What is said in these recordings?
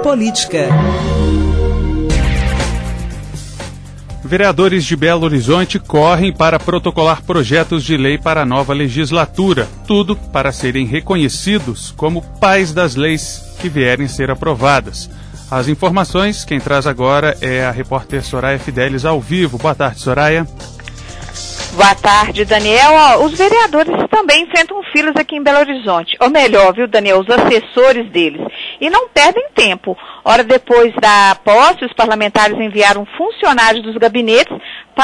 Política. Vereadores de Belo Horizonte correm para protocolar projetos de lei para a nova legislatura. Tudo para serem reconhecidos como pais das leis que vierem ser aprovadas. As informações, quem traz agora é a repórter Soraya Fidelis ao vivo. Boa tarde, Soraya. Boa tarde, Daniel. Os vereadores também enfrentam filas aqui em Belo Horizonte. Ou melhor, viu, Daniel, os assessores deles. E não perdem tempo. Hora depois da posse, os parlamentares enviaram funcionários dos gabinetes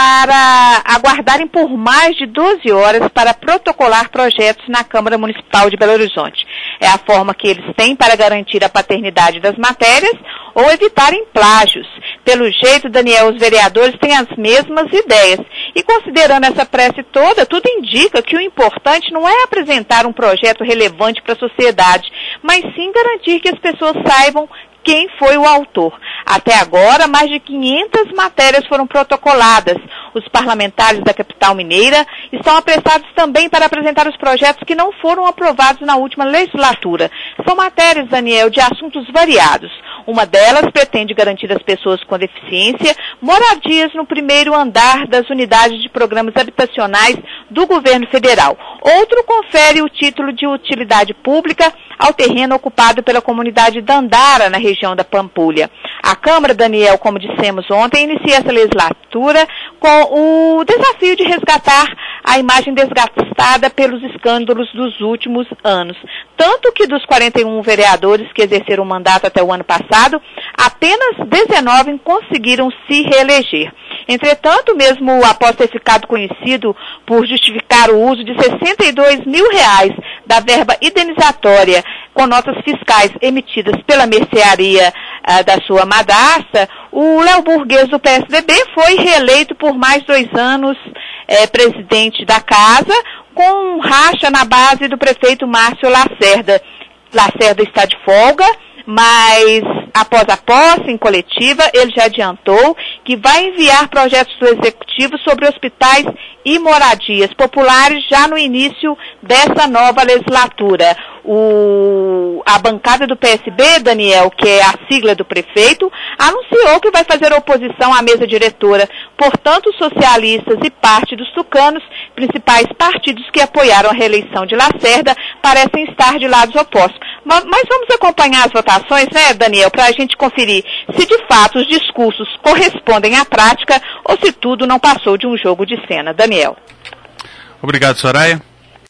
para aguardarem por mais de 12 horas para protocolar projetos na Câmara Municipal de Belo Horizonte. É a forma que eles têm para garantir a paternidade das matérias ou evitarem plágios. Pelo jeito, Daniel, os vereadores têm as mesmas ideias. E considerando essa prece toda, tudo indica que o importante não é apresentar um projeto relevante para a sociedade, mas sim garantir que as pessoas saibam quem foi o autor. Até agora, mais de 500 matérias foram protocoladas. Os parlamentares da capital mineira estão apressados também para apresentar os projetos que não foram aprovados na última legislatura. São matérias, Daniel, de assuntos variados. Uma delas pretende garantir às pessoas com deficiência moradias no primeiro andar das unidades de programas habitacionais do governo federal. Outro confere o título de utilidade pública ao terreno ocupado pela comunidade Dandara, na região da Pampulha. A Câmara, Daniel, como dissemos ontem, inicia essa legislatura com o desafio de resgatar a imagem desgastada pelos escândalos dos últimos anos. Tanto que dos 41 vereadores que exerceram o mandato até o ano passado, apenas 19 conseguiram se reeleger. Entretanto, mesmo após ter ficado conhecido por justificar o uso de R$62 mil da verba indenizatória com notas fiscais emitidas pela mercearia da sua madrasta, o Léo Burguês do PSDB foi reeleito por mais 2 anos presidente da casa, com um racha na base do prefeito Márcio Lacerda. Lacerda está de folga, mas após a posse em coletiva, ele já adiantou que vai enviar projetos do Executivo sobre hospitais e moradias populares já no início dessa nova legislatura. A bancada do PSB, Daniel, que é a sigla do prefeito, anunciou que vai fazer oposição à mesa diretora. Portanto, os socialistas e parte dos tucanos, principais partidos que apoiaram a reeleição de Lacerda, parecem estar de lados opostos. Mas vamos acompanhar as votações, né, Daniel, para a gente conferir se de fato os discursos correspondem à prática ou se tudo não passou de um jogo de cena. Daniel. Obrigado, Soraya.